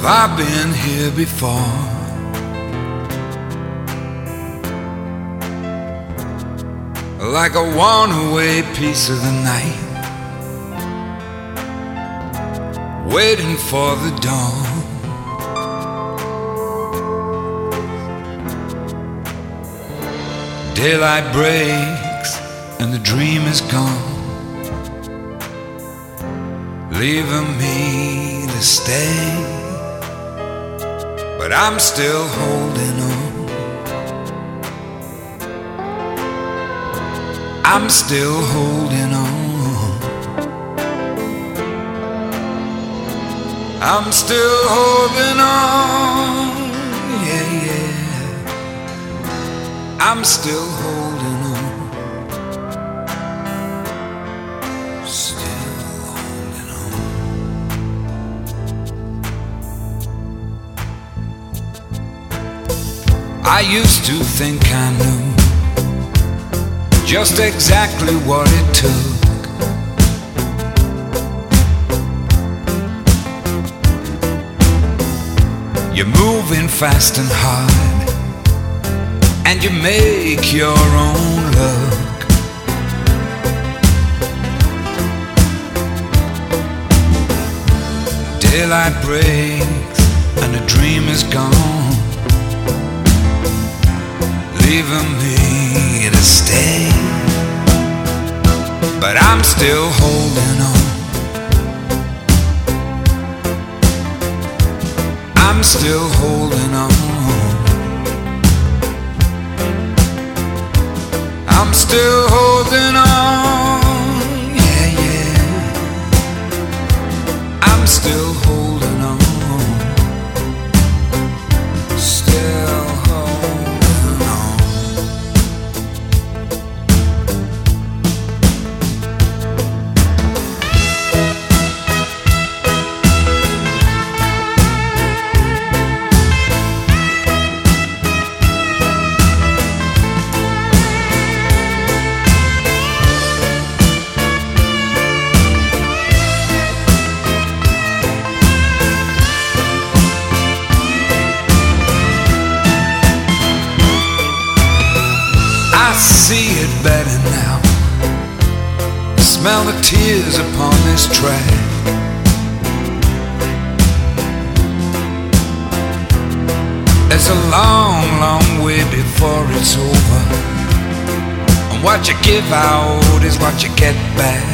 I've been here before. Like a worn-away piece of the night, waiting for the dawn. Daylight breaks and the dream is gone, leaving me to stay. But I'm still holding on. I'm still holding on. I'm still holding on. Yeah, yeah. I'm still holding on. Still holding on. I used to think I knew just exactly what it took. You're moving fast and hard, and you make your own luck. Daylight breaks and the dream is gone, leaving me to stay. But I'm still holding on. I'm still holding on. I'm still holding on. Yeah, yeah. I'm still holding on. Still holding on. I see it better now. Smell the tears upon this track. There's a long, long way before it's over, and what you give out is what you get back.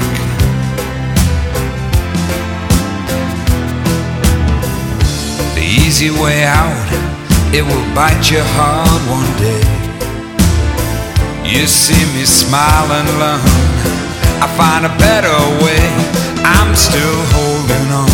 The easy way out, it will bite you hard one day. You see me smile and learn, I find a better way. I'm still holding on.